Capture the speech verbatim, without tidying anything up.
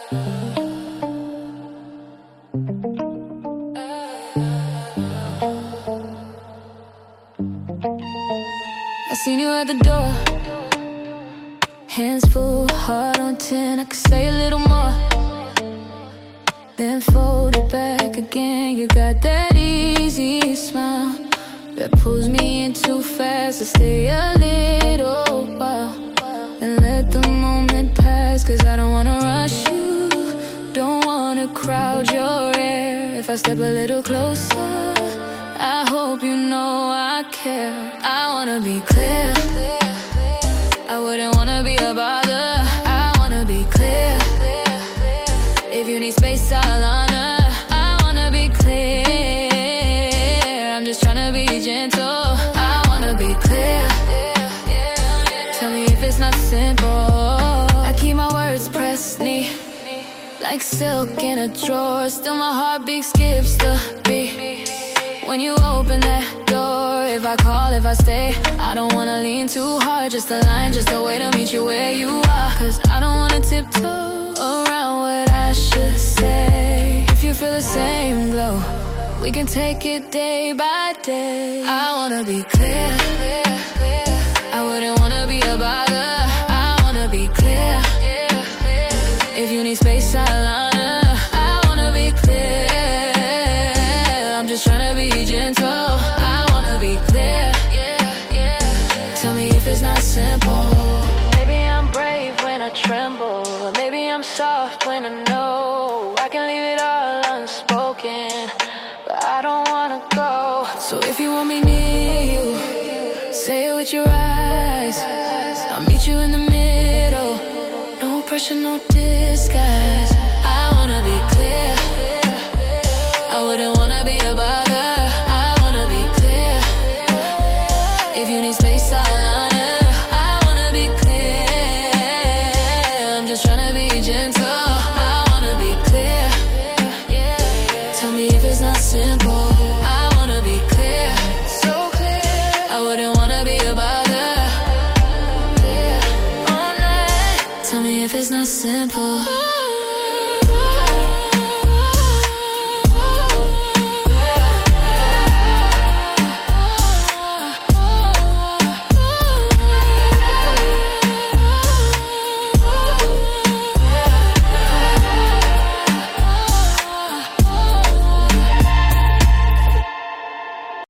I seen you at the door, hands full, heart on ten. I could say a little more, then fold it back again. You got that easy smile that pulls me in too fast to stay a little while and let the moment pass. Cause I don't wanna rush you, don't wanna crowd your air. If I step a little closer, I hope you know I care. I wanna be clear, I wouldn't wanna be a bother. I wanna be clear, if you need space I'll honor. I wanna be clear, I'm just tryna be gentle. I wanna be clear, tell me if it's not simple. I keep my words pressed neat, like silk in a drawer. Still my heartbeat skips the beat when you open that door. If I call, if I stay, I don't wanna lean too hard. Just a line, just a way to meet you where you are. Cause I don't wanna tiptoe around what I should say. If you feel the same glow, we can take it day by day. I wanna be clear, I wouldn't wanna be a bother. I wanna be clear, if you need space I'll honor. I wanna be clear, I'm just tryna be gentle. I wanna be clear, tell me if it's not simple. Maybe I'm brave when I tremble, or maybe I'm soft when I know I can leave it all unspoken, but I don't wanna go. So if you want me near you, say it with your eyes. I'll meet you in the middle, no pressure, no disguise. I wanna be clear, I wouldn't wanna be a bother. I wanna be clear, if you need space I'll honor. I wanna be clear, I'm just tryna be gentle. I wanna be clear, tell me if it's not simple. I wanna be clear, so clear, I wouldn't wanna be a bother. All night, tell me if it's not simple.